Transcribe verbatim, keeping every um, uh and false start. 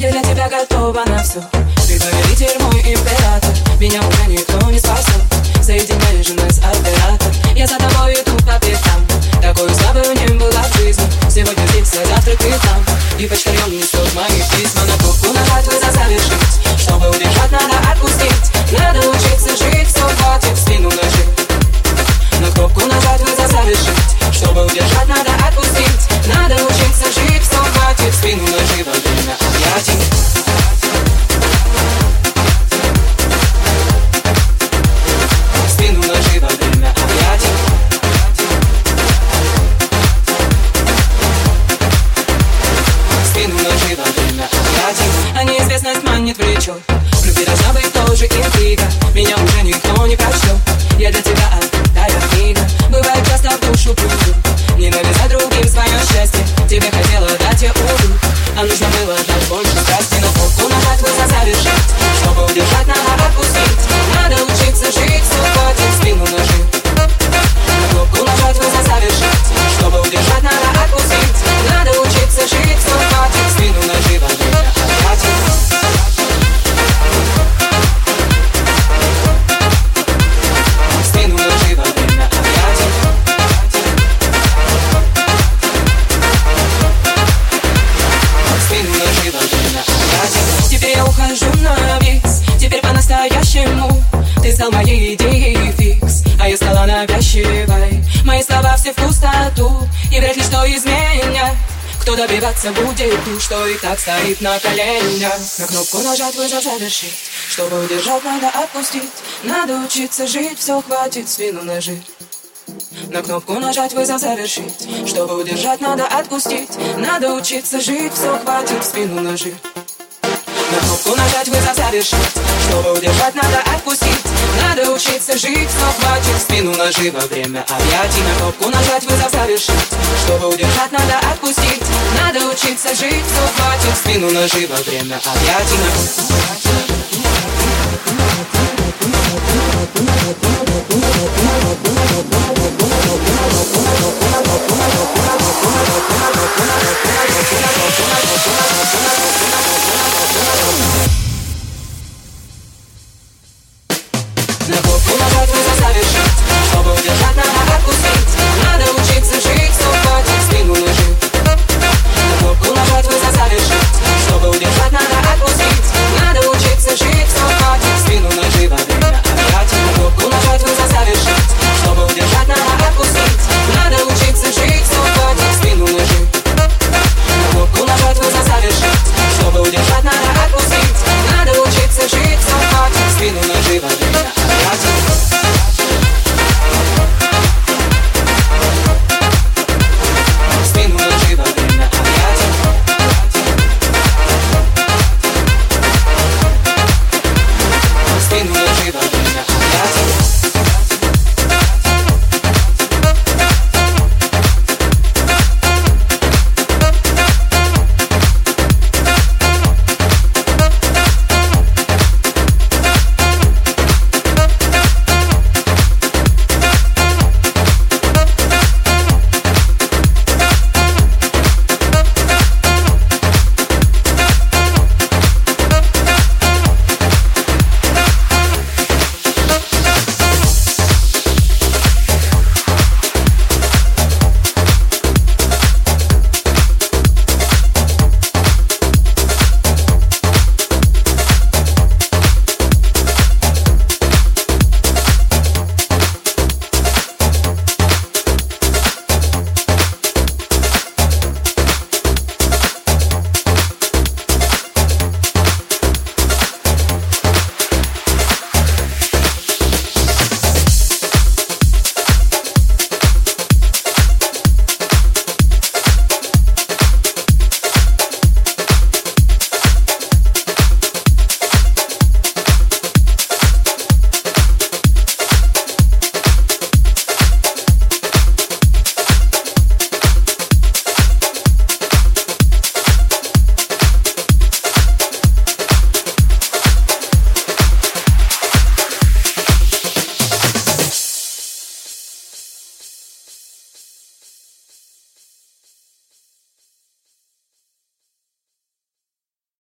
Я для тебя готова на все. Ты повелитель, мой император. Меня уже никто не спасет. Соединяешь нас, оператор. Я за тобой иду по пятам. Такой слабой не была в жизни. Сегодня здесь, а завтра ты там. И почтальон несет мои письма. На кнопку нажать, вызов завершить. Чтобы удержать, надо отпустить. Надо учиться жить, все хватит, спину нажать. На кнопку нажать, вызов завершить. Чтобы удержать, надо отпустить. Надо учиться жить, все хватит, спину нажать. Во время объятий. Спину нажать во время объятий. Спину нажать во время объятий. А неизвестность манит влечет. В любви должна быть тоже интрига. Меня уже никто не прочтет. Я для тебя отдаю книга. Бывает часто в душу плюю. Не навязать другим свое счастье. Тебе хотела дать я уйду. А нужно было дать больше страсти. На кнопку нажать, вызов завершить. Чтобы удержать, надо отпустить. Надо учиться жить, все хватит, спину нажать. На кнопку нажать, вызов завершить. Чтобы удержать, надо отпустить. Надо учиться жить, все хватит, спину нажать во время объятий. Спину нажать во время объятий. Спину нажать во время объятий. Теперь я ухожу на бис. Теперь по-настоящему. Ты стал моей идеей фикс, а я стала навязчивой. Мои слова все в пустоту, и вряд ли что изменят. Кто добиваться будет ту, что и так стоит на коленях. На кнопку нажать, вызов завершить. Чтобы удержать, надо отпустить. Надо учиться жить, все хватит, спину нажать. На кнопку нажать, вызов завершить. Чтобы удержать, надо отпустить. Надо учиться жить, все хватит, спину нажать. На кнопку нажать, вызов завершить. Чтобы удержать, надо отпустить. Надо учиться жить, все хватит, спину нажать во время объятий. На кнопку нажать, вызов завершить. Чтобы удержать, надо отпустить. Надо учиться жить, все хватит, спину нажать во время объятий. На